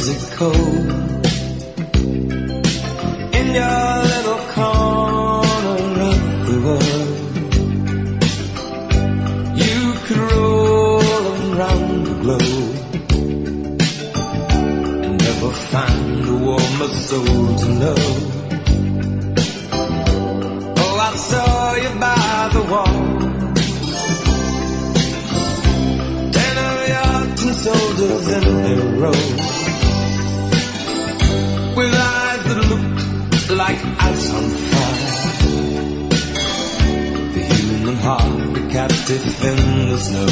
it cold? In your little corner of the world, you could roll around the globe and never find a warmer soul to know. Oh, I saw you by the wall, 10 of your tin soldiers in a row, with eyes that looked like ice on fire. The human heart, a captive in the snow.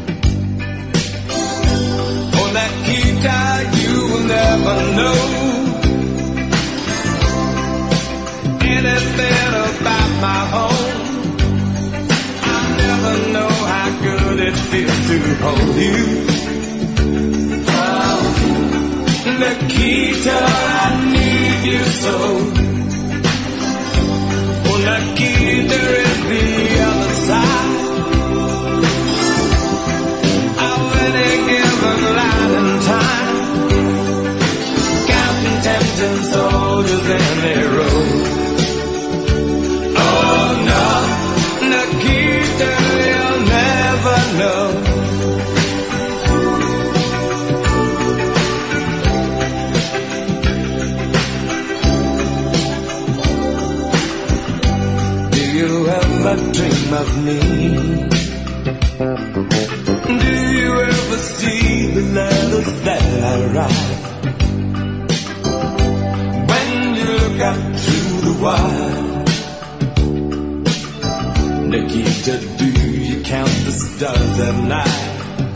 Oh, Nikita, you will never know anything about my home. I'll never know how good it feels to hold you. Oh, Nikita, I need you so. Oh, Nikita is the other side of any given line and time, counting 10 soldiers in a row. Oh no, Nikita, you'll never know. Do you ever dream of me? Do you ever see the letters that I write? When you look up through the wire, Nikita, do you count the stars at night?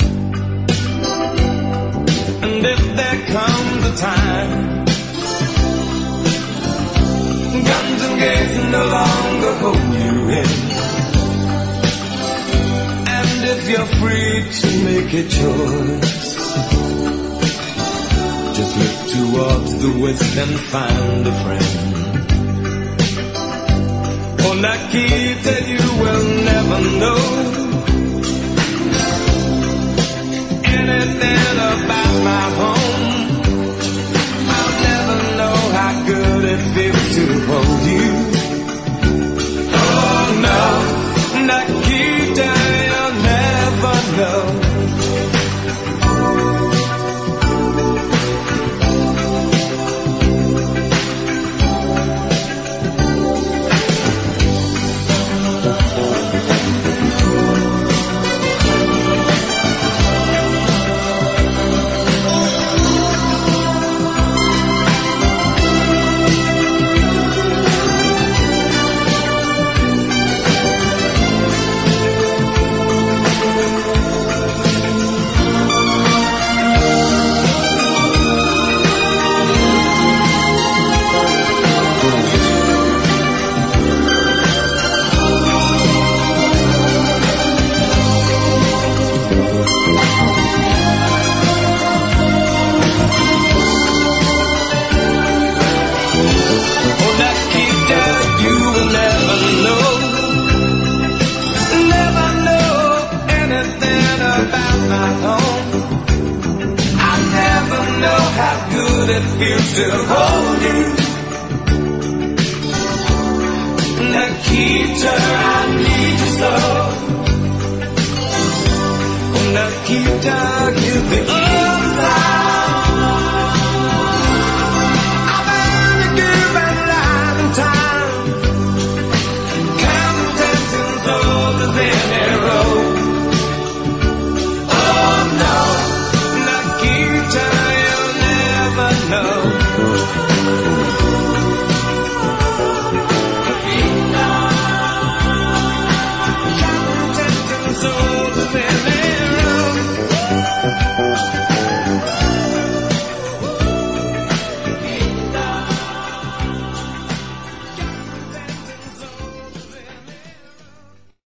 And if there comes a time guns and gates no longer hold you in, and if you're free to make a choice, just look towards the west and find a friend. Oh, Nikita, you will never know anything about my home. I'll never know how good it feels to hold you. Oh no, Nikita, you'll never know. It feels to hold you. Nikita, I need you so. Nikita, give me